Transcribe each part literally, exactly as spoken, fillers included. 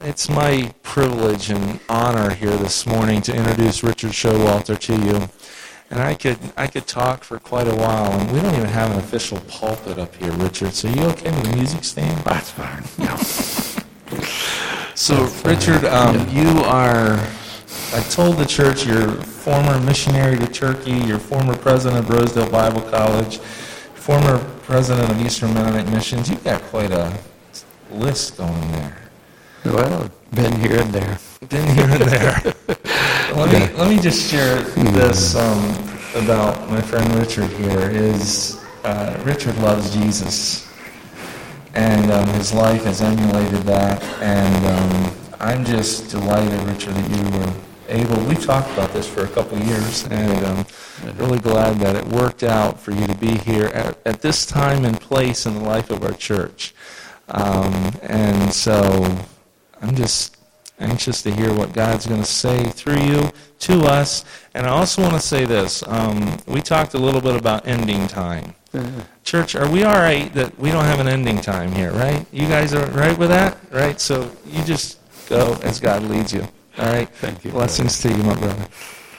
it's my privilege and honor here this morning to introduce Richard Showalter to you. And I could I could talk for quite a while, and we don't even have an official pulpit up here, Richard. So you okay with the music stand? That's fine. No. So, That's Richard, um, yeah. you are, I told the church, you're former missionary to Turkey, you're former president of Rosedale Bible College, former president of Eastern Mennonite Missions. You've got quite a list going there. Well, been here and there. Been here and there. let me let me just share this um, about my friend Richard here. Is uh, Richard loves Jesus, and um, his life has emulated that. And um, I'm just delighted, Richard, that you were able. We talked about this for a couple of years, and um, really glad that it worked out for you to be here at, at this time and place in the life of our church. Um, and so I'm just anxious to hear what God's going to say through you to us. And I also want to say this. Um, we talked a little bit about ending time. Mm-hmm. Church, are we all right that we don't have an ending time here, right? You guys are right with that, right? So you just go as God leads you, all right? Thank you. Blessings brother. To you, my brother.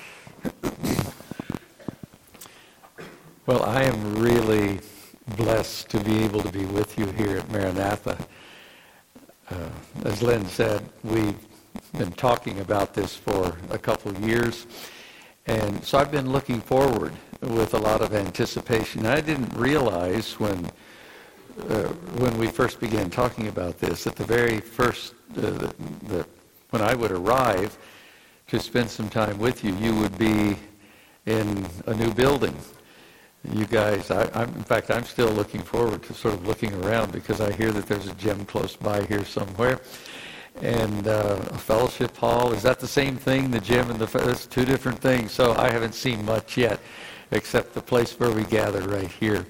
Well, I am really blessed to be able to be with you here at Maranatha. Uh, as Lynn said, we've been talking about this for a couple of years, and so I've been looking forward with a lot of anticipation. I didn't realize when uh, when we first began talking about this, at the very first, uh, the, the, when I would arrive to spend some time with you, you would be in a new building. You guys, I, I'm, in fact, I'm still looking forward to sort of looking around because I hear that there's a gym close by here somewhere. And uh, a fellowship hall, is that the same thing, the gym and the, it's two different things. So I haven't seen much yet, except the place where we gather right here.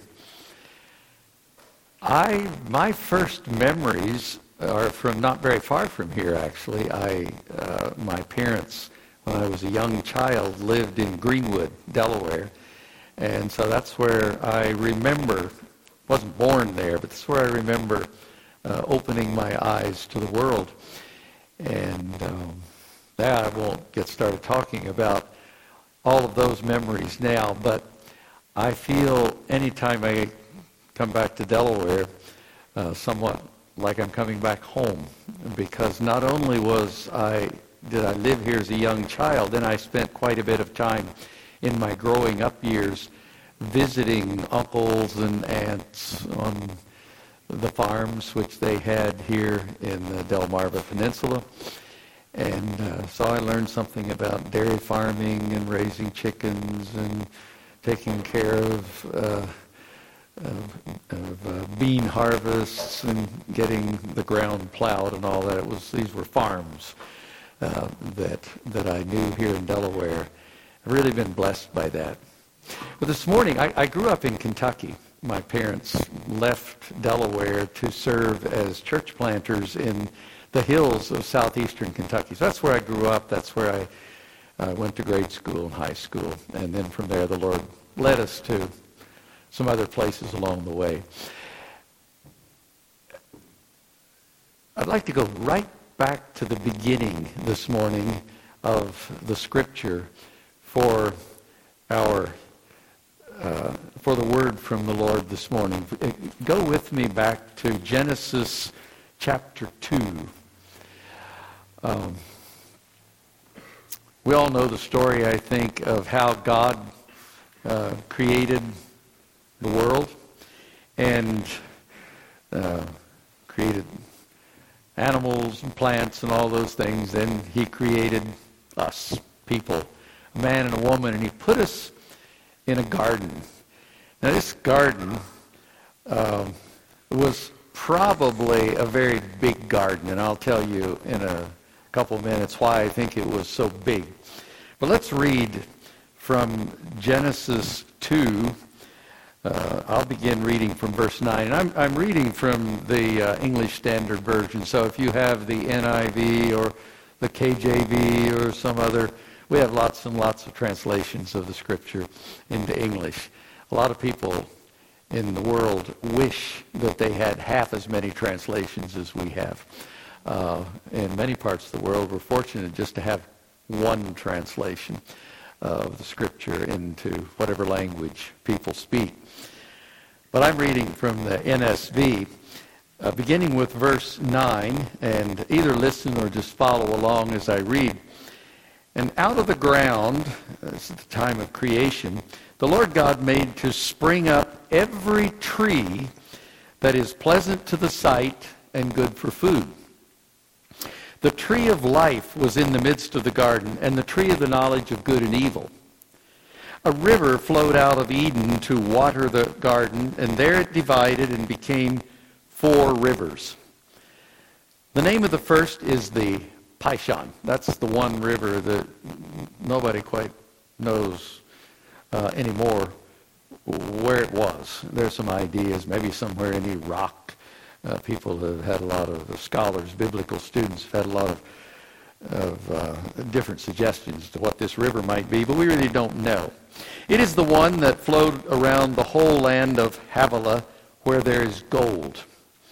I, my first memories are from not very far from here, actually. I, uh, my parents, when I was a young child, lived in Greenwood, Delaware. And so that's where I remember, wasn't born there, but that's where I remember uh, opening my eyes to the world. And um, now I won't get started talking about all of those memories now, but I feel anytime I come back to Delaware, uh, somewhat like I'm coming back home, because not only was I, did I live here as a young child, then I spent quite a bit of time in my growing up years visiting uncles and aunts on the farms which they had here in the Delmarva Peninsula. And uh, so I learned something about dairy farming and raising chickens and taking care of, uh, of, of uh, bean harvests and getting the ground plowed and all that. It was, these were farms uh, that, that I knew here in Delaware. I've really been blessed by that. But this morning, I, I grew up in Kentucky. My parents left Delaware to serve as church planters in the hills of southeastern Kentucky. So that's where I grew up. That's where I uh, went to grade school and high school. And then from there, the Lord led us to some other places along the way. I'd like to go right back to the beginning this morning of the Scripture for our uh, for the word from the Lord this morning. Go with me back to Genesis chapter two. Um, we all know the story, I think, of how God uh, created the world and uh, created animals and plants and all those things. Then he created us, people, a man and a woman, and he put us in a garden. Now this garden um, was probably a very big garden, and I'll tell you in a couple minutes why I think it was so big. But let's read from Genesis two. Uh, I'll begin reading from verse nine. And I'm, I'm reading from the uh, English Standard Version, so if you have the N I V or the K J V or some other, we have lots and lots of translations of the Scripture into English. A lot of people in the world wish that they had half as many translations as we have. Uh, in many parts of the world, we're fortunate just to have one translation of the Scripture into whatever language people speak. But I'm reading from the N S V, uh, beginning with verse nine, and either listen or just follow along as I read. And out of the ground, this is the time of creation, the Lord God made to spring up every tree that is pleasant to the sight and good for food. The tree of life was in the midst of the garden, and the tree of the knowledge of good and evil. A river flowed out of Eden to water the garden, and there it divided and became four rivers. The name of the first is the Pishon. That's the one river that nobody quite knows uh, anymore where it was. There's some ideas, maybe somewhere in Iraq. Uh, people have had a lot of uh, scholars, biblical students have had a lot of, of uh, different suggestions to what this river might be, but we really don't know. It is the one that flowed around the whole land of Havilah where there is gold.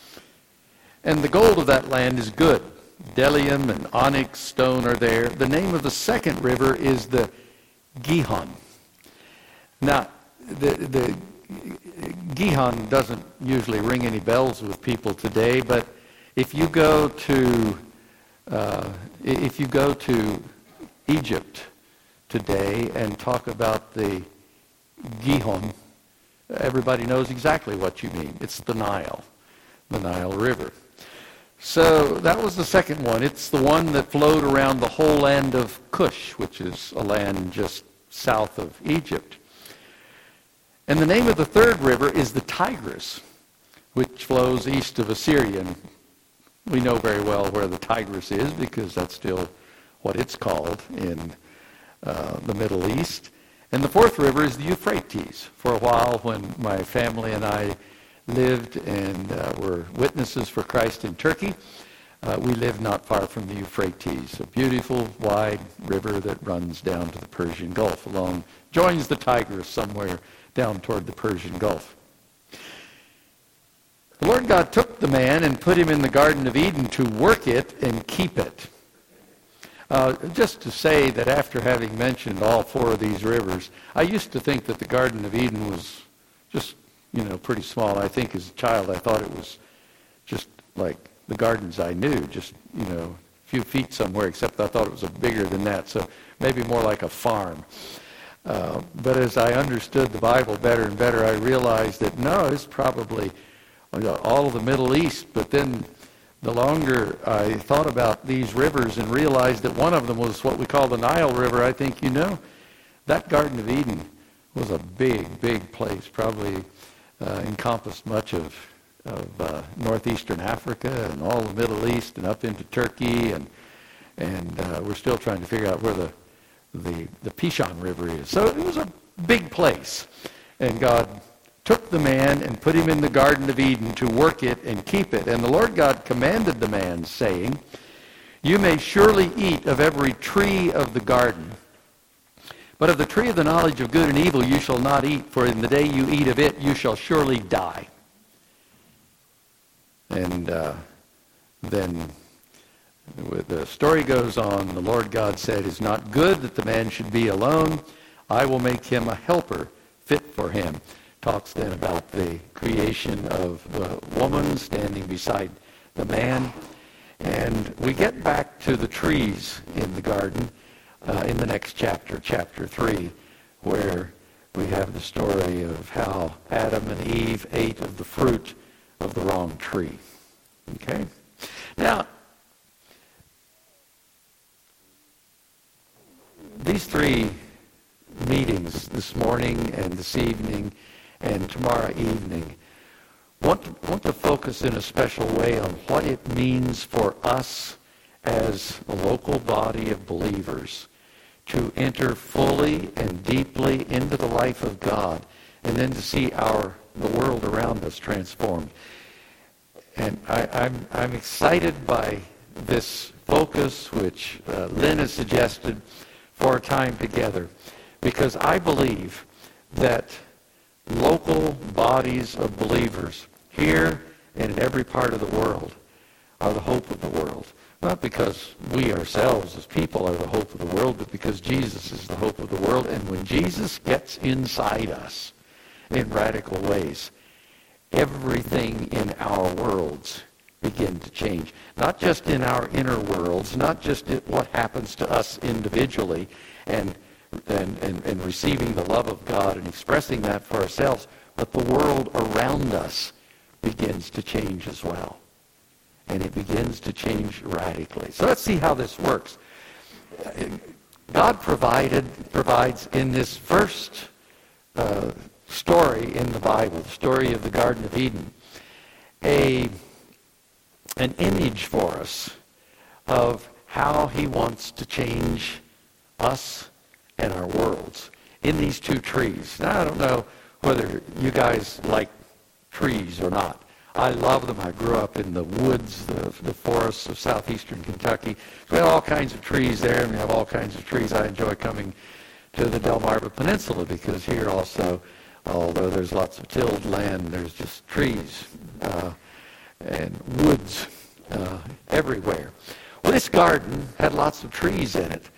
And the gold of that land is good. Bdellium and onyx stone are there. The name of the second river is the Gihon. Now, the, the Gihon doesn't usually ring any bells with people today, but if you go to uh, if you go to Egypt today and talk about the Gihon, everybody knows exactly what you mean. It's the Nile, the Nile River. So that was the second one. It's the one that flowed around the whole land of Cush, which is a land just south of Egypt. And the name of the third river is the Tigris, which flows east of Assyria. And we know very well where the Tigris is because that's still what it's called in uh, the Middle East. And the fourth river is the Euphrates. For a while, when my family and I lived and uh, were witnesses for Christ in Turkey, uh, we lived not far from the Euphrates, a beautiful, wide river that runs down to the Persian Gulf, along, joins the Tigris somewhere down toward the Persian Gulf. The Lord God took the man and put him in the Garden of Eden to work it and keep it. Uh, just to say that after having mentioned all four of these rivers, I used to think that the Garden of Eden was just, you know, pretty small. I think as a child I thought it was just like the gardens I knew, just, you know, a few feet somewhere, except I thought it was a bigger than that, so maybe more like a farm. Uh, but as I understood the Bible better and better, I realized that no, it's probably all of the Middle East. But then the longer I thought about these rivers and realized that one of them was what we call the Nile River, I think, you know, that Garden of Eden was a big, big place, probably uh, encompassed much of, of uh, northeastern Africa and all the Middle East and up into Turkey. And, and uh, we're still trying to figure out where the The, the Pishon River is. So it was a big place. And God took the man and put him in the Garden of Eden to work it and keep it. And the Lord God commanded the man, saying, "You may surely eat of every tree of the garden, but of the tree of the knowledge of good and evil you shall not eat, for in the day you eat of it you shall surely die." And uh, then the story goes on. The Lord God said, "It's not good that the man should be alone. I will make him a helper fit for him." Talks then about the creation of the woman standing beside the man. And we get back to the trees in the garden uh, in the next chapter, chapter three, where we have the story of how Adam and Eve ate of the fruit of the wrong tree. Okay? Now, these three meetings this morning and this evening and tomorrow evening want to, want to focus in a special way on what it means for us as a local body of believers to enter fully and deeply into the life of God and then to see our the world around us transformed. And I, I'm, I'm excited by this focus which uh, Lynn has suggested for a time together, because I believe that local bodies of believers here and in every part of the world are the hope of the world. Not because we ourselves as people are the hope of the world, but because Jesus is the hope of the world. And when Jesus gets inside us in radical ways, everything in our worlds begin to change. Not just in our inner worlds, not just in what happens to us individually and, and, and, and receiving the love of God and expressing that for ourselves, but the world around us begins to change as well. And it begins to change radically. So let's see how this works. God provided provides in this first uh, story in the Bible, the story of the Garden of Eden, a an image for us of how he wants to change us and our worlds in these two trees. Now, I don't know whether you guys like trees or not. I love them. I grew up in the woods, the, the forests of southeastern Kentucky. So we have all kinds of trees there, and we have all kinds of trees. I enjoy coming to the Delmarva Peninsula because here also, although there's lots of tilled land, there's just trees uh, and woods uh, everywhere. Well, this garden had lots of trees in it,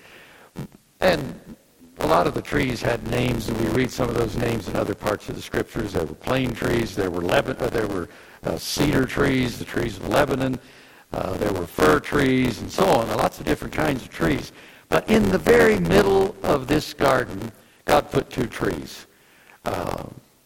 and a lot of the trees had names, and we read some of those names in other parts of the scriptures. There were plane trees, there were Lebanon, uh, there were uh, cedar trees, the trees of Lebanon, uh, there were fir trees, and so on. Lots of different kinds of trees. But in the very middle of this garden, God put two trees, uh,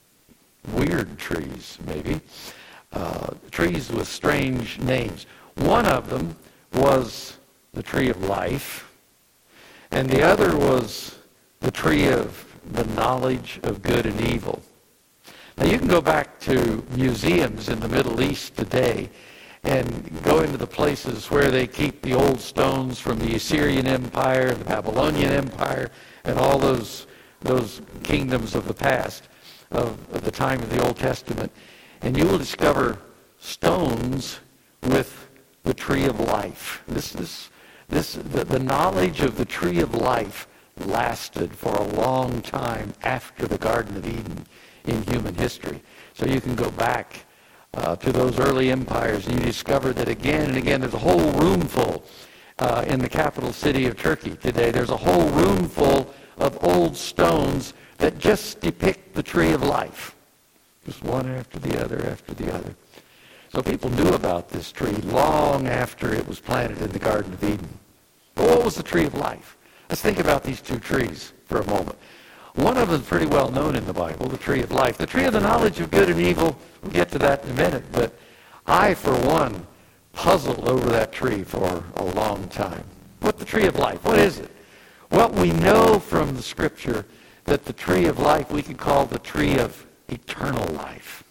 weird trees, maybe, uh, trees with strange names. One of them was the tree of life, and the other was the tree of the knowledge of good and evil. Now you can go back to museums in the Middle East today and go into the places where they keep the old stones from the Assyrian Empire, the Babylonian Empire, and all those those kingdoms of the past, of, of the time of the Old Testament. And you will discover stones with the tree of life. This this this the, the knowledge of the tree of life lasted for a long time after the Garden of Eden in human history. So you can go back uh, to those early empires and you discover that again and again there's a whole room full uh, in the capital city of Turkey today. There's a whole room full of old stones that just depict the tree of life. Just one after the other after the other. So people knew about this tree long after it was planted in the Garden of Eden. But what was the tree of life? Let's think about these two trees for a moment. One of them is pretty well known in the Bible, the tree of life. The tree of the knowledge of good and evil, we'll get to that in a minute, but I, for one, puzzled over that tree for a long time. What the tree of life? What is it? Well, we know from the Scripture that the tree of life we can call the tree of eternal life.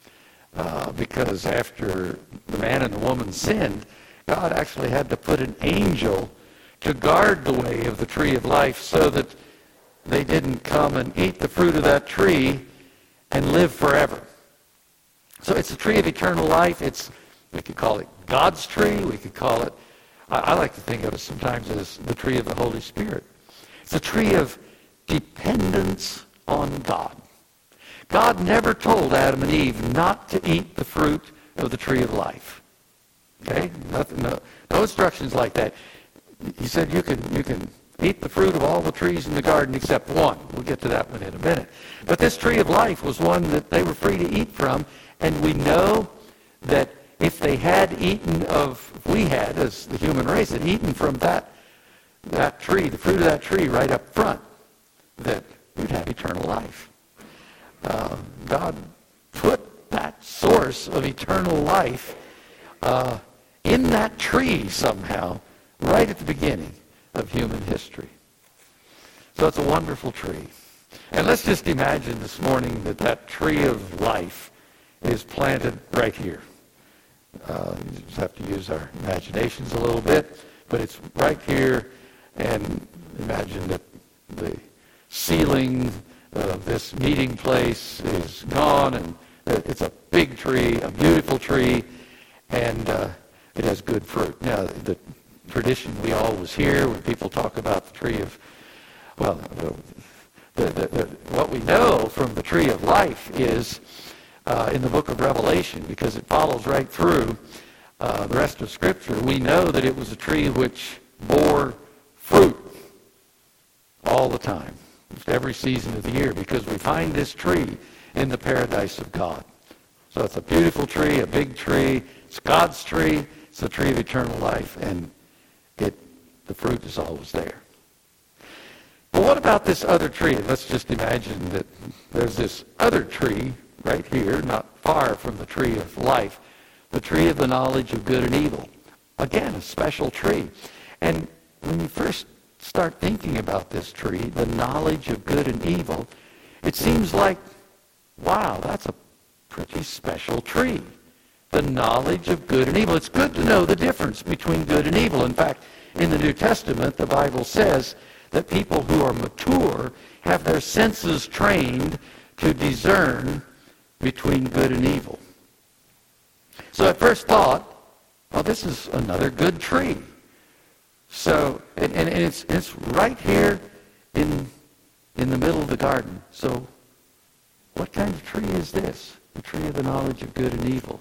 Uh, because after the man and the woman sinned, God actually had to put an angel to guard the way of the tree of life so that they didn't come and eat the fruit of that tree and live forever. So it's the tree of eternal life. It's, we could call it God's tree. We could call it, I, I like to think of it sometimes as the tree of the Holy Spirit. It's a tree of dependence on God. God never told Adam and Eve not to eat the fruit of the tree of life. Okay? Nothing, no, no instructions like that. He said you can you can eat the fruit of all the trees in the garden except one. We'll get to that one in a minute. But this tree of life was one that they were free to eat from, and we know that if they had eaten of, if we had, as the human race, had eaten from that that tree, the fruit of that tree right up front, that we'd have eternal life. Uh, God put that source of eternal life uh, in that tree somehow, right at the beginning of human history. So it's a wonderful tree. And let's just imagine this morning that that tree of life is planted right here. Uh, you just have to use our imaginations a little bit, but it's right here, and imagine that the ceiling of this meeting place is gone, and it's a big tree, a beautiful tree, and uh, it has good fruit. Now, the tradition we always hear when people talk about the tree of, well, the, the, the, what we know from the tree of life is uh, in the book of Revelation, because it follows right through, uh, the rest of Scripture, we know that it was a tree which bore fruit all the time, just every season of the year, because we find this tree in the paradise of God. So it's a beautiful tree, a big tree. It's God's tree. It's the tree of eternal life, and it the fruit is always there. But what about this other tree? Let's just imagine that there's this other tree right here, not far from the tree of life, the tree of the knowledge of good and evil. Again, a special tree. And when you first start thinking about this tree, the knowledge of good and evil, it seems like, wow, that's a pretty special tree. The knowledge of good and evil. It's good to know the difference between good and evil. In fact, in the New Testament, the Bible says that people who are mature have their senses trained to discern between good and evil. So at first thought, well, this is another good tree. So, and, and it's it's right here in in the middle of the garden. So what kind of tree is this? The tree of the knowledge of good and evil.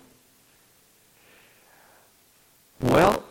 Well,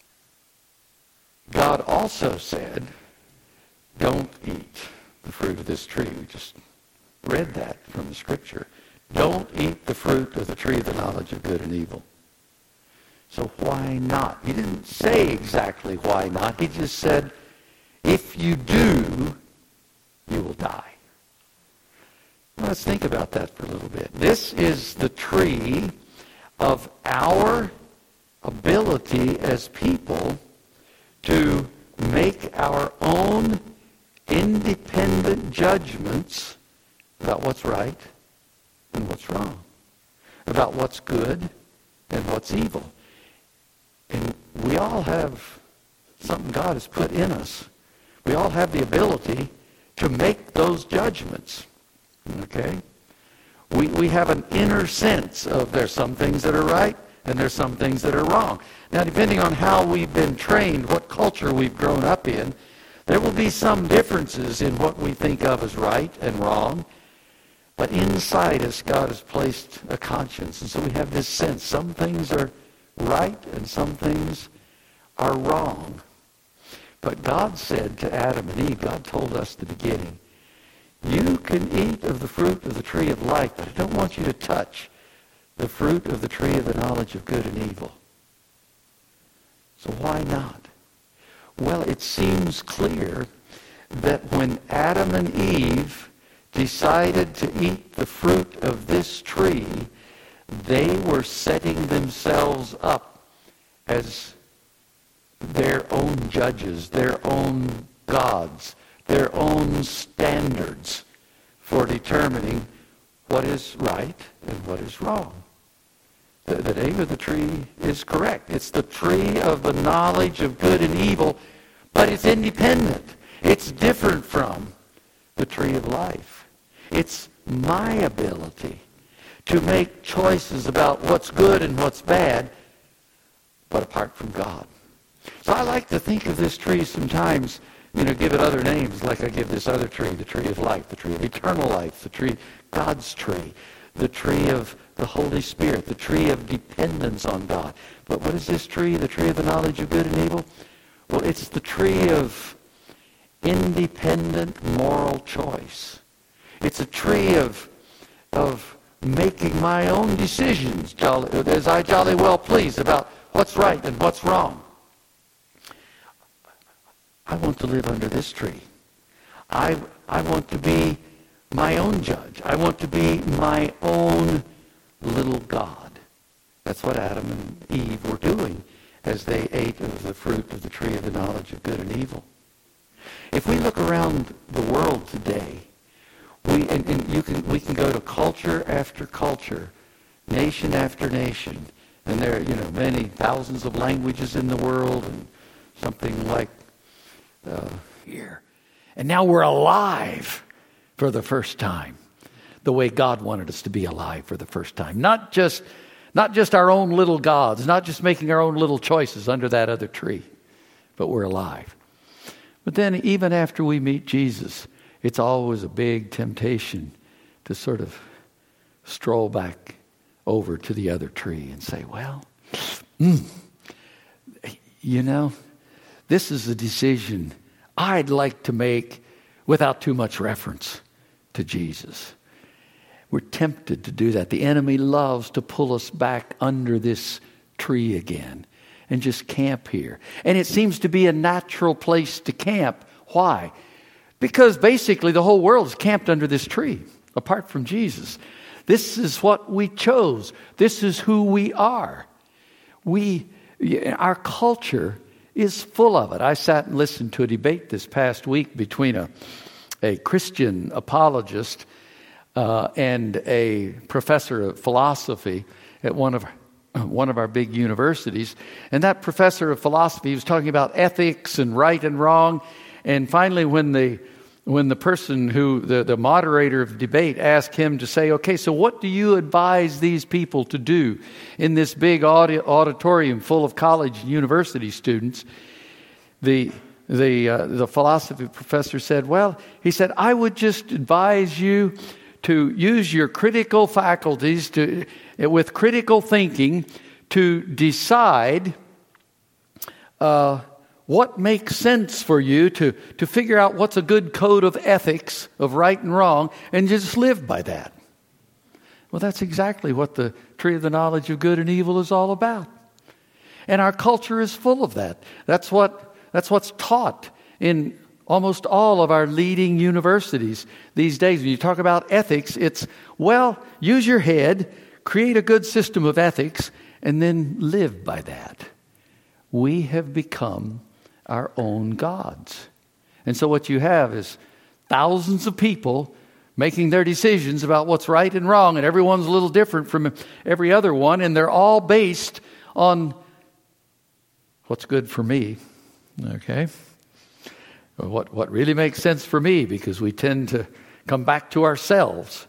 God also said, don't eat the fruit of this tree. We just read that from the Scripture. Don't eat the fruit of the tree of the knowledge of good and evil. So why not? He didn't say exactly why not. He just said, if you do, you will die. Well, let's think about that for a little bit. This is the tree of our ability as people to make our own independent judgments about what's right and what's wrong, about what's good and what's evil. And we all have something God has put in us. We all have the ability to make those judgments. Okay? We we have an inner sense of there's some things that are right and there's some things that are wrong. Now, depending on how we've been trained, what culture we've grown up in, there will be some differences in what we think of as right and wrong. But inside us, God has placed a conscience. And so we have this sense. Some things are right and some things are wrong. But God said to Adam and Eve, God told us at the beginning, you can eat of the fruit of the tree of life, but I don't want you to touch the fruit of the tree of the knowledge of good and evil. So why not? Well, it seems clear that when Adam and Eve decided to eat the fruit of this tree, they were setting themselves up as their own judges, their own gods, their own standards for determining what is right and what is wrong. The, the name of the tree is correct. It's the tree of the knowledge of good and evil, but it's independent. It's different from the tree of life. It's my ability to make choices about what's good and what's bad, but apart from God. So I like to think of this tree sometimes, you know, give it other names, like I give this other tree, the tree of life, the tree of eternal life, the tree, God's tree, the tree of the Holy Spirit, the tree of dependence on God. But what is this tree, the tree of the knowledge of good and evil? Well, it's the tree of independent moral choice. It's a tree of, of making my own decisions, jolly, as I jolly well please, about what's right and what's wrong. I want to live under this tree. I, I want to be my own judge. I want to be my own little God. That's what Adam and Eve were doing as they ate of the fruit of the tree of the knowledge of good and evil. If we look around the world today, we and, and you can we can go to culture after culture, nation after nation, and there are, you know, many thousands of languages in the world, and something like uh, here. And now we're alive for the first time, the way God wanted us to be alive for the first time. Not just, not just our own little gods, not just making our own little choices under that other tree, but we're alive. But then even after we meet Jesus, it's always a big temptation to sort of stroll back over to the other tree and say, well, Mm. You know, this is a decision I'd like to make without too much reference to Jesus. We're tempted to do that. The enemy loves to pull us back under this tree again and just camp here. And it seems to be a natural place to camp. Why? Because basically the whole world is camped under this tree, apart from Jesus. This is what we chose. This is who we are. We, our culture is full of it. I sat and listened to a debate this past week between a, a Christian apologist uh, and a professor of philosophy at one of one of our big universities. And that professor of philosophy was talking about ethics and right and wrong. And finally, when the when the person who, the, the moderator of the debate asked him to say, okay, so what do you advise these people to do in this big audi- auditorium full of college and university students? The the uh, the philosophy professor said, well, he said, I would just advise you to use your critical faculties to, with critical thinking, to decide uh, what makes sense for you, to, to figure out what's a good code of ethics of right and wrong, and just live by that. Well, that's exactly what the tree of the knowledge of good and evil is all about. And our culture is full of that. That's what that's what's taught in almost all of our leading universities these days. When you talk about ethics, it's, well, use your head, create a good system of ethics, and then live by that. We have become our own gods. And so what you have is thousands of people making their decisions about what's right and wrong, and everyone's a little different from every other one, and they're all based on what's good for me, okay? What what really makes sense for me, because we tend to come back to ourselves.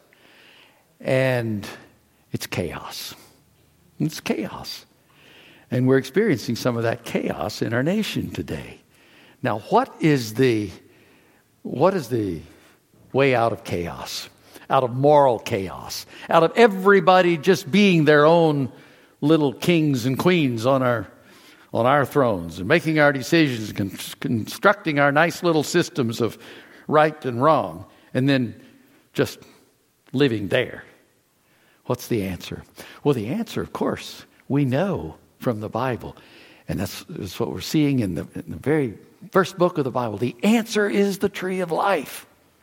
And it's chaos. It's chaos. And we're experiencing some of that chaos in our nation today. Now, what is the what is the way out of chaos? Out of moral chaos? Out of everybody just being their own little kings and queens on our on our thrones and making our decisions, con- constructing our nice little systems of right and wrong, and then just living there. What's the answer? Well, the answer, of course, we know from the Bible, and that's, that's what we're seeing in the, in the very first book of the Bible. The answer is the tree of life.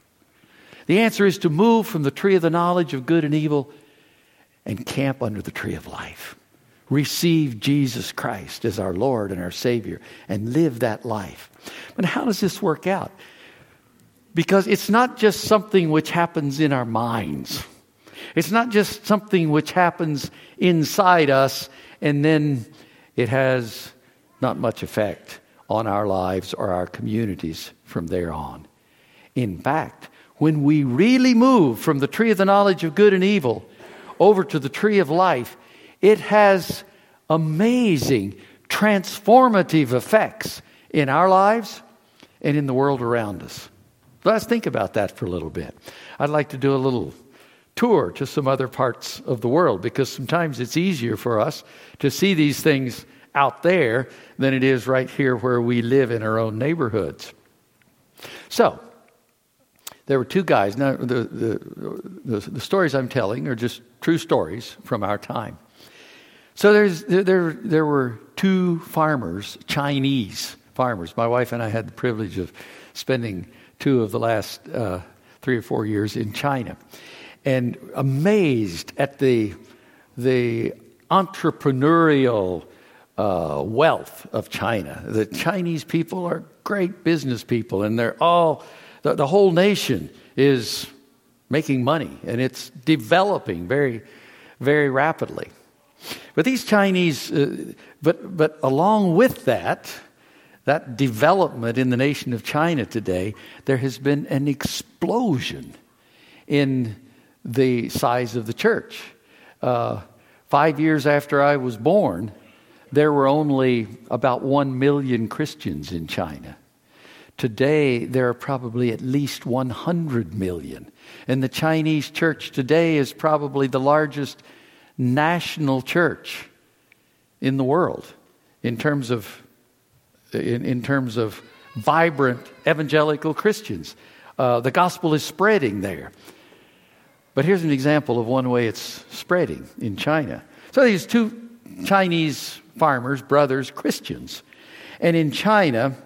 The answer is to move from the tree of the knowledge of good and evil and camp under the tree of life. Receive Jesus Christ as our Lord and our Savior and live that life. But how does this work out? Because it's not just something which happens in our minds. It's not just something which happens inside us and then it has not much effect on our lives or our communities from there on. In fact, when we really move from the tree of the knowledge of good and evil over to the tree of life, it has amazing, transformative effects in our lives and in the world around us. Let's think about that for a little bit. I'd like to do a little tour to some other parts of the world, because sometimes it's easier for us to see these things out there than it is right here where we live in our own neighborhoods. So, there were two guys. Now, the, the, the, the stories I'm telling are just true stories from our time. So there's there there were two farmers, Chinese farmers. My wife and I had the privilege of spending two of the last uh, three or four years in China, and amazed at the the entrepreneurial uh, wealth of China. The Chinese people are great business people, and they're all the, the whole nation is making money, and it's developing very, very rapidly. But these Chinese, uh, but but along with that, that development in the nation of China today, there has been an explosion in the size of the church. Uh, five years after I was born, there were only about one million Christians in China. Today, there are probably at least one hundred million. And the Chinese church today is probably the largest national church in the world in terms of in, in terms of vibrant evangelical Christians. Uh, the gospel is spreading there. But here's an example of one way it's spreading in China. So these two Chinese farmers, brothers, Christians. And in China,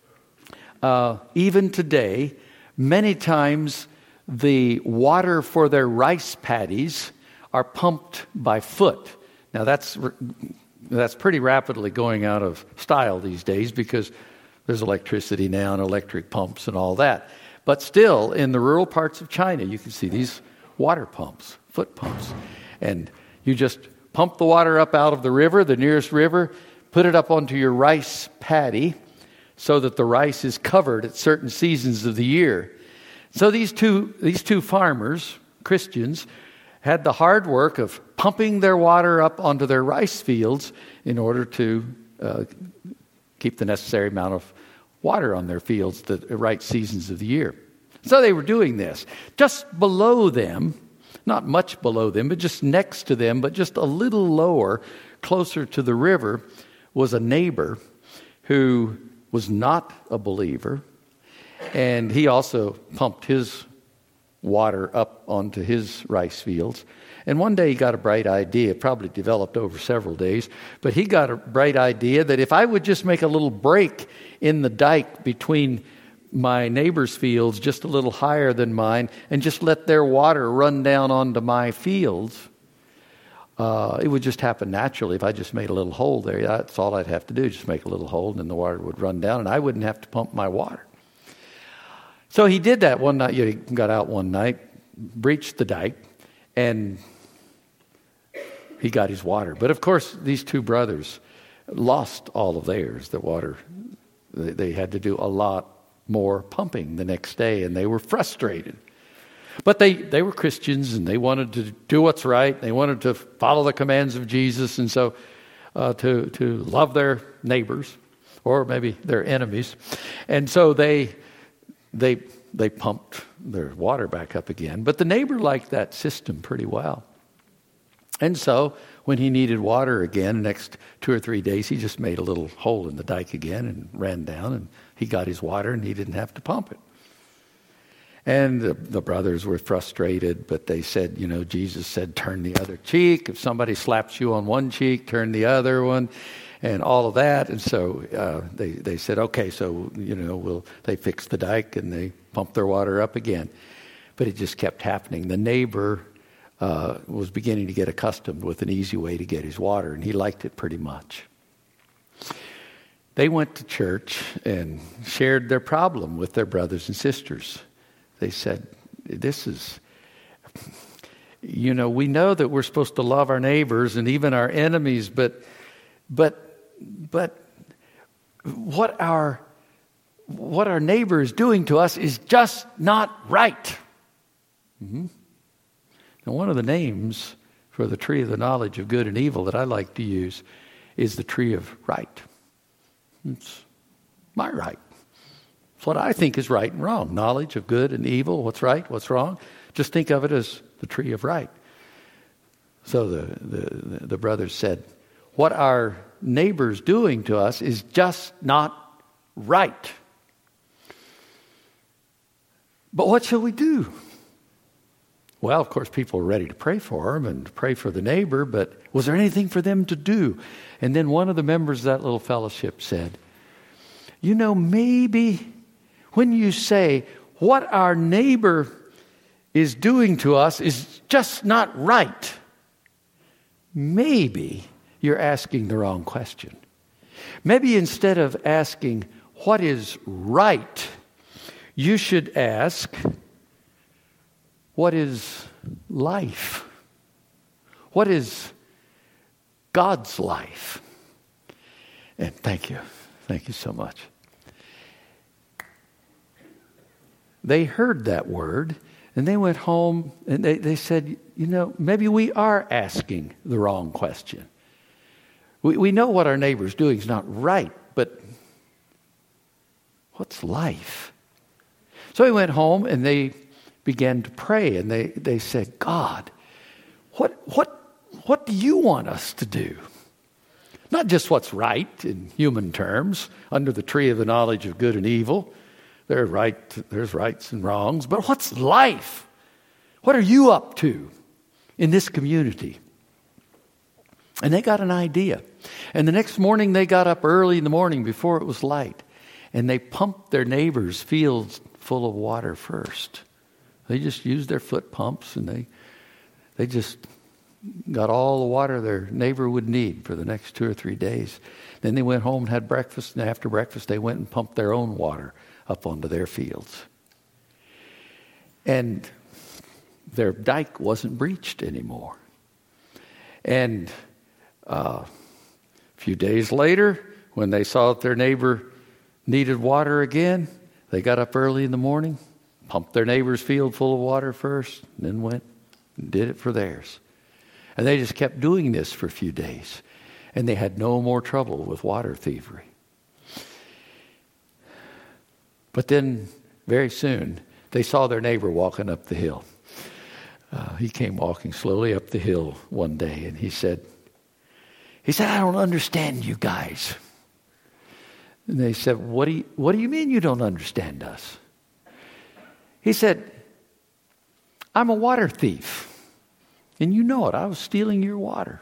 uh, even today, many times the water for their rice paddies are pumped by foot. Now that's that's pretty rapidly going out of style these days because there's electricity now and electric pumps and all that. But still, in the rural parts of China, you can see these water pumps, foot pumps. And you just pump the water up out of the river, the nearest river, put it up onto your rice paddy so that the rice is covered at certain seasons of the year. So these two these two farmers, Christians, had the hard work of pumping their water up onto their rice fields in order to uh, keep the necessary amount of water on their fields the right seasons of the year. So they were doing this. Just below them, not much below them, but just next to them, but just a little lower, closer to the river, was a neighbor who was not a believer. And he also pumped his water up onto his rice fields. And one day he got a bright idea, probably developed over several days, but he got a bright idea that if I would just make a little break in the dike between my neighbor's fields, just a little higher than mine, and just let their water run down onto my fields, uh, it would just happen naturally if I just made a little hole there. That's all I'd have to do, just make a little hole, and then the water would run down, and I wouldn't have to pump my water. So he did that one night. He got out one night, breached the dike, and he got his water. But of course, these two brothers lost all of theirs. The water, they had to do a lot more pumping the next day, and they were frustrated. But they, they were Christians, and they wanted to do what's right. They wanted to follow the commands of Jesus, and so uh, to, to love their neighbors, or maybe their enemies. And so they... They they pumped their water back up again. But the neighbor liked that system pretty well. And so when he needed water again, the next two or three days, he just made a little hole in the dike again and ran down, and he got his water, and he didn't have to pump it. And the, the brothers were frustrated, but they said, you know, Jesus said, turn the other cheek. If somebody slaps you on one cheek, turn the other one. And all of that, and so uh, they they said, okay, so you know, we'll. They fixed the dike and they pumped their water up again, but it just kept happening. The neighbor uh, was beginning to get accustomed with an easy way to get his water, and he liked it pretty much. They went to church and shared their problem with their brothers and sisters. They said, "This is." You know, we know that we're supposed to love our neighbors and even our enemies, but but. But what our what our neighbor is doing to us is just not right. Mm-hmm. Now, one of the names for the tree of the knowledge of good and evil that I like to use is the tree of right. It's my right. It's what I think is right and wrong. Knowledge of good and evil, what's right, what's wrong. Just think of it as the tree of right. So the the, the brothers said, what our neighbor's doing to us is just not right. But what shall we do? Well, of course, people were ready to pray for him and to pray for the neighbor, but was there anything for them to do? And then one of the members of that little fellowship said, you know, maybe when you say what our neighbor is doing to us is just not right, maybe you're asking the wrong question. Maybe instead of asking what is right, you should ask, what is life? What is God's life? And thank you. Thank you so much. They heard that word, and they went home, and they, they said, you know, maybe we are asking the wrong question. We, we know what our neighbor's doing is not right, but what's life? So he went home, and they began to pray, and they, they said, God, what what what do you want us to do? Not just what's right in human terms, under the tree of the knowledge of good and evil. There's right, there's rights and wrongs, but what's life? What are you up to in this community? And they got an idea. And the next morning they got up early in the morning before it was light. And they pumped their neighbors' fields full of water first. They just used their foot pumps and they they just got all the water their neighbor would need for the next two or three days. Then they went home and had breakfast, and after breakfast they went and pumped their own water up onto their fields. And their dike wasn't breached anymore. And uh, a few days later, when they saw that their neighbor needed water again, they got up early in the morning, pumped their neighbor's field full of water first, and then went and did it for theirs. And they just kept doing this for a few days. And they had no more trouble with water thievery. But then, very soon, they saw their neighbor walking up the hill. Uh, he came walking slowly up the hill one day, and he said, he said, I don't understand you guys. And they said, what do you, what do you mean you don't understand us? He said, I'm a water thief. And you know it. I was stealing your water.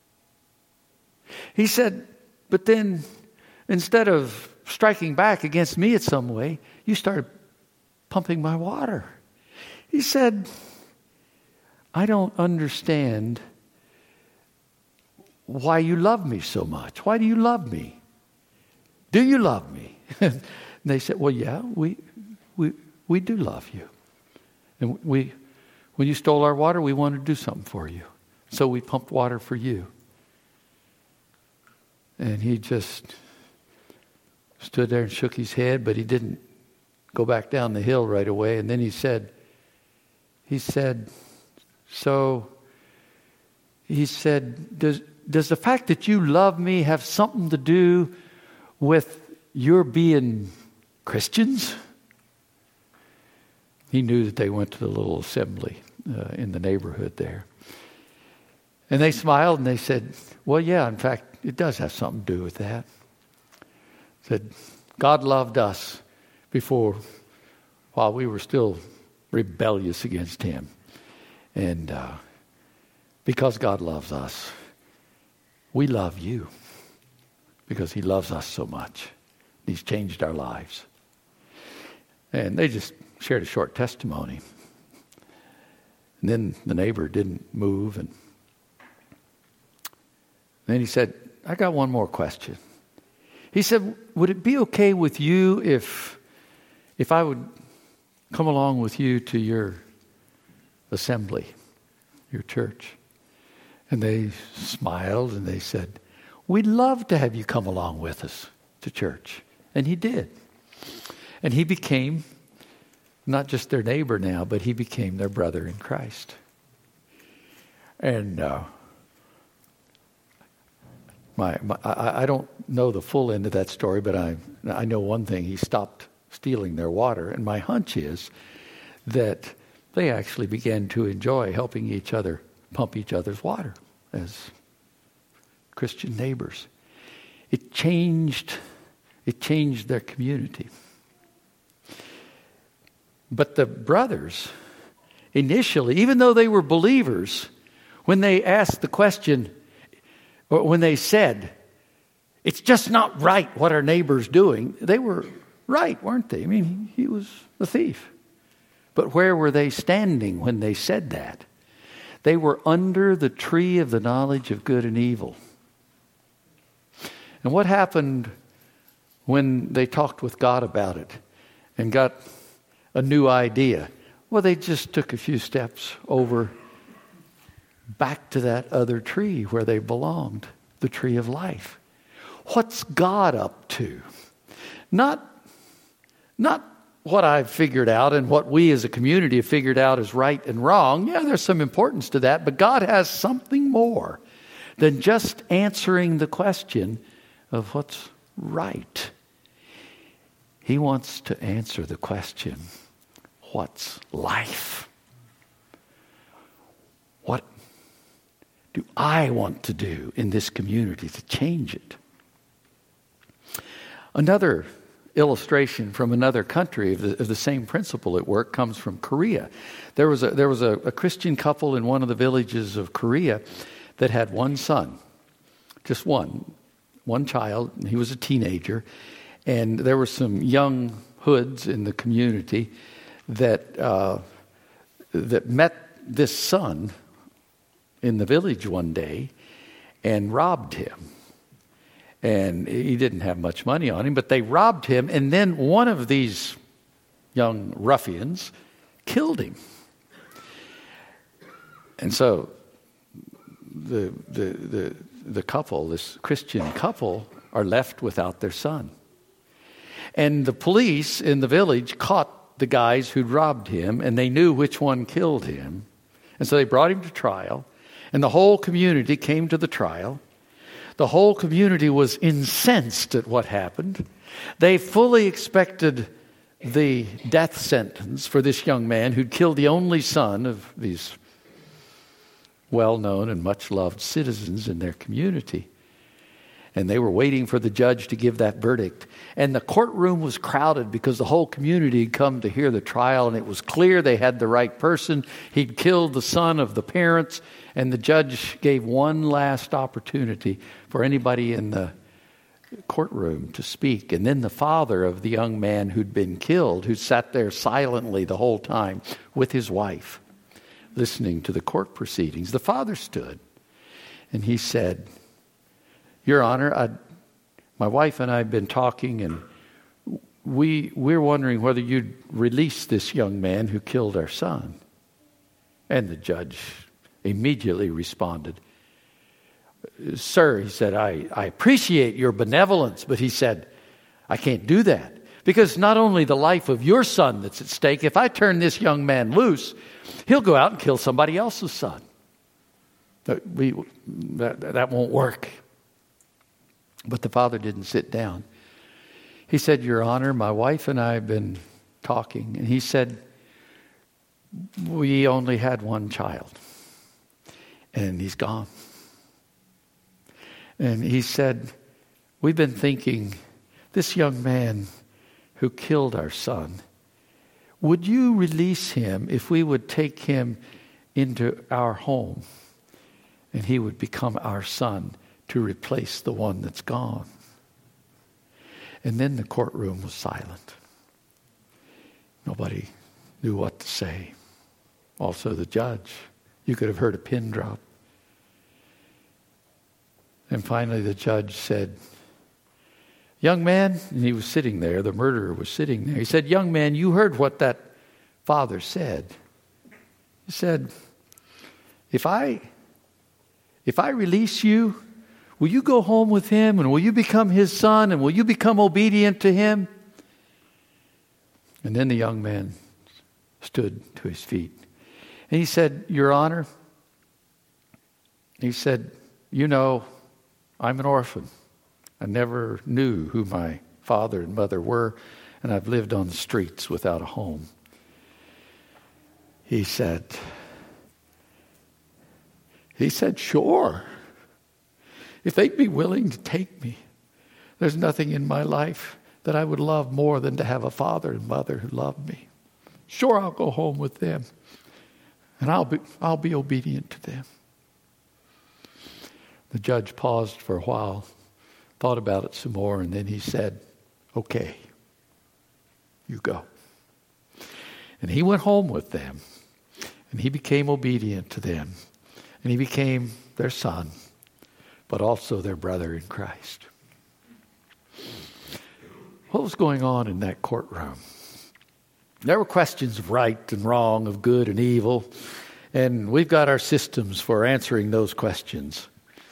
He said, but then instead of striking back against me in some way, you started pumping my water. He said, I don't understand why you love me so much. Why do you love me? Do you love me? And they said, well, yeah, we we we do love you. And we when you stole our water, we wanted to do something for you. So we pumped water for you. And he just stood there and shook his head, but he didn't go back down the hill right away. And then he said, he said, so, he said, does, does the fact that you love me have something to do with your being Christians? He knew that they went to the little assembly uh, in the neighborhood there. And they smiled and they said, well, yeah, in fact, it does have something to do with that. Said, God loved us before, while we were still rebellious against him. And uh, because God loves us, we love you because he loves us so much. He's changed our lives. And they just shared a short testimony. And then the neighbor didn't move. And then he said, I got one more question. He said, would it be okay with you if if I would come along with you to your assembly, your church? And they smiled and they said, we'd love to have you come along with us to church. And he did. And he became not just their neighbor now, but he became their brother in Christ. And uh, my, my I, I don't know the full end of that story, but I I know one thing. He stopped stealing their water. And my hunch is that they actually began to enjoy helping each other pump each other's water as Christian neighbors. It changed, it changed their community. But the brothers, initially, even though they were believers, when they asked the question, or when they said, it's just not right what our neighbor's doing, they were right, weren't they? I mean, he was a thief. But where were they standing when they said that? They were under the tree of the knowledge of good and evil. And what happened when they talked with God about it and got a new idea? Well, they just took a few steps over back to that other tree where they belonged, the tree of life. What's God up to? Not, not what I've figured out and what we as a community have figured out is right and wrong. Yeah, there's some importance to that, but God has something more than just answering the question of what's right. He wants to answer the question, what's life? What do I want to do in this community to change it? Another illustration from another country of the, of the same principle at work comes from Korea. There was a there was a, a Christian couple in one of the villages of Korea that had one son, just one, one child. And he was a teenager, and there were some young hoods in the community that uh, that met this son in the village one day and robbed him. And he didn't have much money on him, but they robbed him, and then one of these young ruffians killed him. And so the the the the couple, this Christian couple, are left without their son. And the police in the village caught the guys who'd robbed him, and they knew which one killed him. And so they brought him to trial, and the whole community came to the trial. The whole community was incensed at what happened. They fully expected the death sentence for this young man who'd killed the only son of these well-known and much-loved citizens in their community. And they were waiting for the judge to give that verdict. And the courtroom was crowded because the whole community had come to hear the trial, and it was clear they had the right person. He'd killed the son of the parents, and the judge gave one last opportunity for anybody in the courtroom to speak. And then the father of the young man who'd been killed, who sat there silently the whole time with his wife, listening to the court proceedings, the father stood and he said, "Your Honor, I, my wife and I have been talking, and we, we're wondering whether you'd release this young man who killed our son." And the judge immediately responded, "Sir," he said, I, I appreciate your benevolence, but he said, "I can't do that. Because not only the life of your son that's at stake, if I turn this young man loose, he'll go out and kill somebody else's son. That, we, that, that won't work." But the father didn't sit down. He said, "Your Honor, my wife and I have been talking." And he said, "We only had one child. And he's gone." And he said, "We've been thinking, this young man who killed our son, would you release him if we would take him into our home and he would become our son to replace the one that's gone?" And then the courtroom was silent. Nobody knew what to say. Also the judge. You could have heard a pin drop. And finally the judge said, "Young man," and he was sitting there, the murderer was sitting there. He said, "Young man, you heard what that father said." He said, if I, if I release you, will you go home with him, and will you become his son, and will you become obedient to him?" And then the young man stood to his feet. And he said, "Your Honor," he said, "you know, I'm an orphan. I never knew who my father and mother were, and I've lived on the streets without a home." He said, he said, "Sure. If they'd be willing to take me, there's nothing in my life that I would love more than to have a father and mother who loved me. Sure, I'll go home with them, and I'll be, I'll be obedient to them." The judge paused for a while, thought about it some more, and then he said, "Okay, you go." And he went home with them, and he became obedient to them, and he became their son, but also their brother in Christ. What was going on in that courtroom? There were questions of right and wrong, of good and evil, and we've got our systems for answering those questions.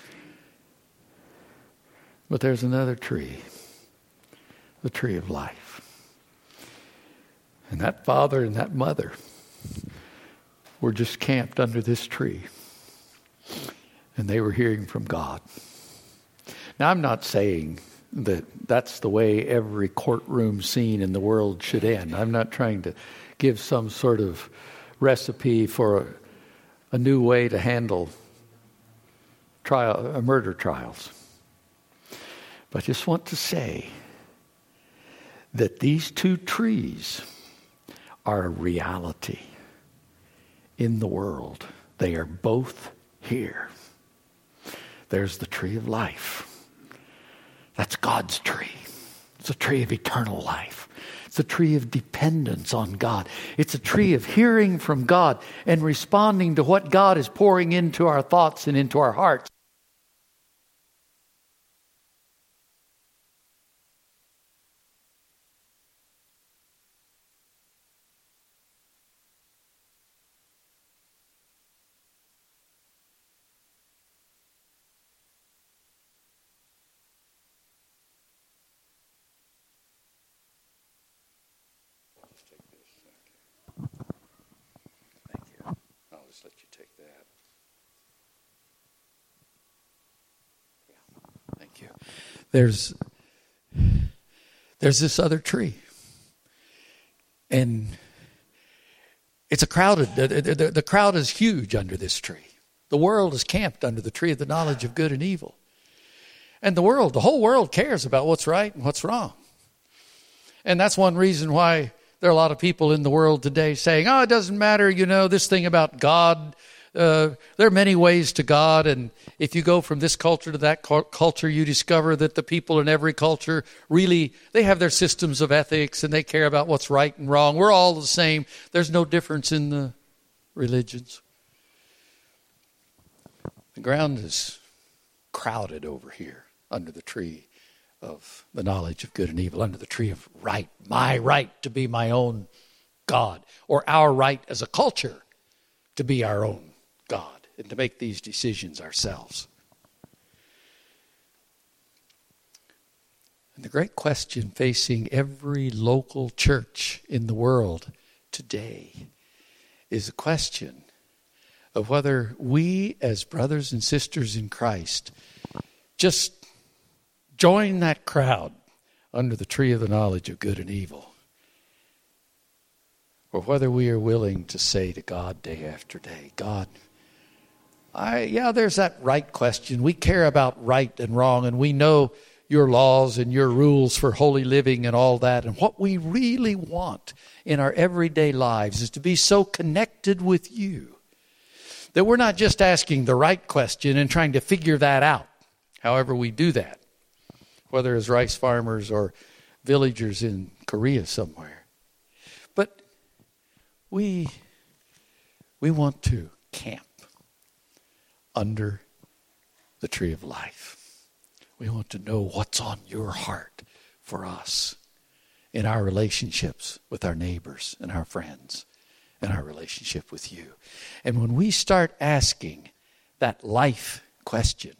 But there's another tree, the tree of life. And that father and that mother were just camped under this tree, and they were hearing from God. Now, I'm not saying that that's the way every courtroom scene in the world should end. I'm not trying to give some sort of recipe for a, a new way to handle trial, uh, murder trials. But I just want to say that these two trees are a reality in the world. They are both here. There's the tree of life. That's God's tree. It's a tree of eternal life. It's a tree of dependence on God. It's a tree of hearing from God and responding to what God is pouring into our thoughts and into our hearts. Let you take that. Yeah, thank you. There's there's this other tree, and it's a crowded. The, the, the crowd is huge under this tree. The world is camped under the tree of the knowledge of good and evil, and the world, the whole world, cares about what's right and what's wrong, and that's one reason why. There are a lot of people in the world today saying, oh, it doesn't matter, you know, this thing about God. Uh, there are many ways to God, and if you go from this culture to that culture, you discover that the people in every culture really, they have their systems of ethics, and they care about what's right and wrong. We're all the same. There's no difference in the religions. The ground is crowded over here under the tree of the knowledge of good and evil, under the tree of right, my right to be my own God, or our right as a culture to be our own God and to make these decisions ourselves. And the great question facing every local church in the world today is the question of whether we as brothers and sisters in Christ just join that crowd under the tree of the knowledge of good and evil, or whether we are willing to say to God day after day, God, I yeah, there's that right question. We care about right and wrong, and we know your laws and your rules for holy living and all that. And what we really want in our everyday lives is to be so connected with you that we're not just asking the right question and trying to figure that out, however we do that, whether as rice farmers or villagers in Korea somewhere. But we, we want to camp under the tree of life. We want to know what's on your heart for us in our relationships with our neighbors and our friends and our relationship with you. And when we start asking that life question,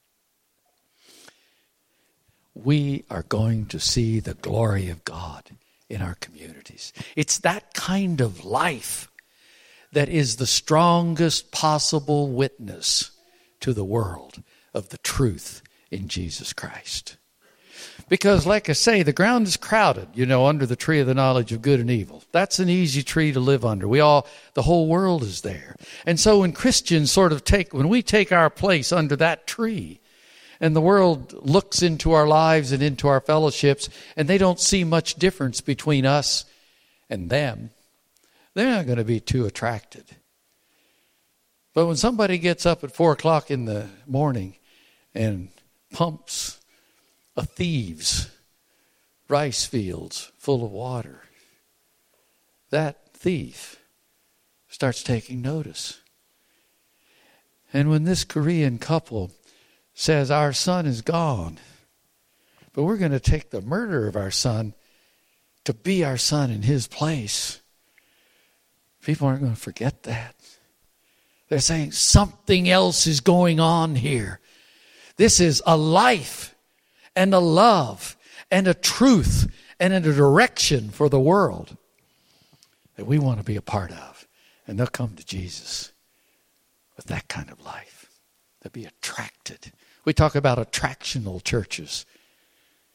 we are going to see the glory of God in our communities. It's that kind of life that is the strongest possible witness to the world of the truth in Jesus Christ. Because, like I say, the ground is crowded, you know, under the tree of the knowledge of good and evil. That's an easy tree to live under. We all, the whole world is there. And so when Christians sort of take, when we take our place under that tree, and the world looks into our lives and into our fellowships, and they don't see much difference between us and them, they're not going to be too attracted. But when somebody gets up at four o'clock in the morning and pumps a thief's rice fields full of water, that thief starts taking notice. And when this Korean couple says, our son is gone, but we're going to take the murder of our son to be our son in his place, people aren't going to forget that. They're saying something else is going on here. This is a life and a love and a truth and a direction for the world that we want to be a part of. And they'll come to Jesus with that kind of life. They'll be attracted. We talk about attractional churches.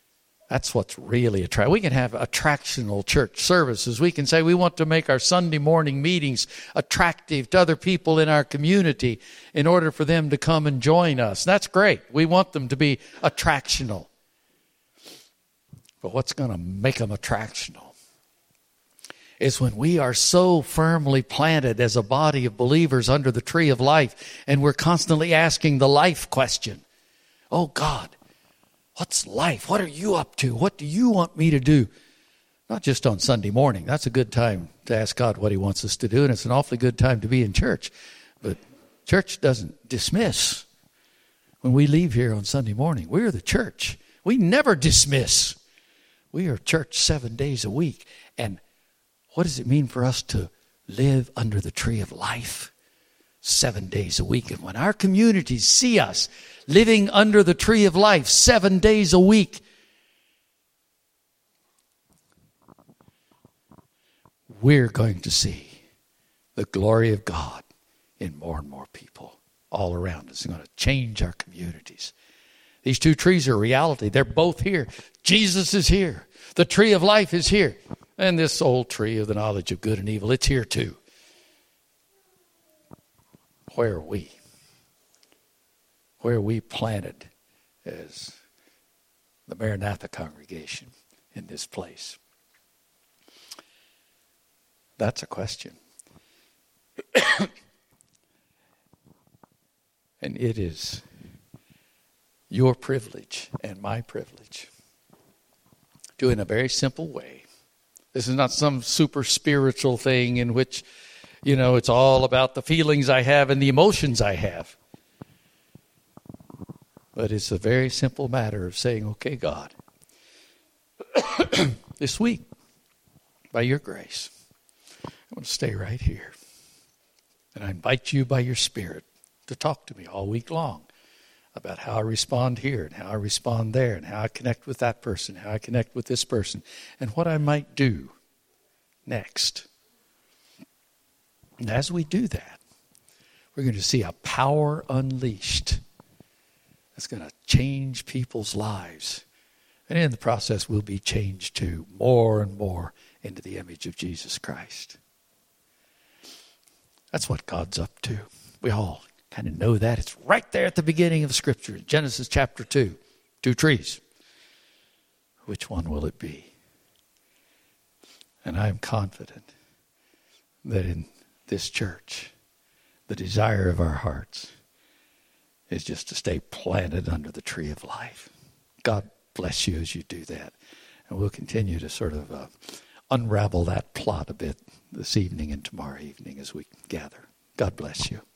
That's what's really attractive. We can have attractional church services. We can say we want to make our Sunday morning meetings attractive to other people in our community in order for them to come and join us. That's great. We want them to be attractional. But what's going to make them attractional is when we are so firmly planted as a body of believers under the tree of life, and we're constantly asking the life question. Oh, God, what's life? What are you up to? What do you want me to do? Not just on Sunday morning. That's a good time to ask God what he wants us to do, and it's an awfully good time to be in church. But church doesn't dismiss when we leave here on Sunday morning. We're the church. We never dismiss. We are church seven days a week. And what does it mean for us to live under the tree of life seven days a week? And when our communities see us living under the tree of life seven days a week, we're going to see the glory of God in more and more people all around us. It's going to change our communities. These two trees are reality. They're both here. Jesus is here. The tree of life is here. And this old tree of the knowledge of good and evil, it's here too. Where are we? Where are we planted as the Maranatha congregation in this place? That's a question. And it is your privilege and my privilege to, in a very simple way. This is not some super spiritual thing in which, you know, it's all about the feelings I have and the emotions I have. But it's a very simple matter of saying, okay, God, this week, by your grace, I want to stay right here. And I invite you by your Spirit to talk to me all week long about how I respond here and how I respond there and how I connect with that person, how I connect with this person, and what I might do next. And as we do that, we're going to see a power unleashed that's going to change people's lives. And in the process, we'll be changed too, more and more into the image of Jesus Christ. That's what God's up to. We all kind of know that. It's right there at the beginning of Scripture, Genesis chapter two. Two trees. Which one will it be? And I am confident that in this church, the desire of our hearts is just to stay planted under the tree of life. God bless you as you do that. And we'll continue to sort of uh, unravel that plot a bit this evening and tomorrow evening as we gather. God bless you.